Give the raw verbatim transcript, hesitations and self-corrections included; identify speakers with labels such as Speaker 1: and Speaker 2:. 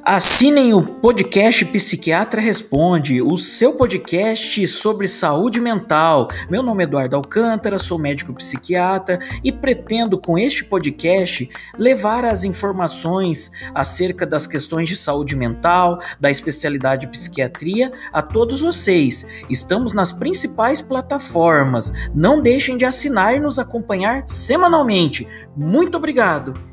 Speaker 1: Assinem o podcast Psiquiatra Responde, o seu podcast sobre saúde mental. Meu nome é Eduardo Alcântara, sou médico psiquiatra e pretendo com este podcast levar as informações acerca das questões de saúde mental, da especialidade psiquiatria a todos vocês. Estamos nas principais plataformas. Não deixem de assinar e nos acompanhar semanalmente. Muito obrigado!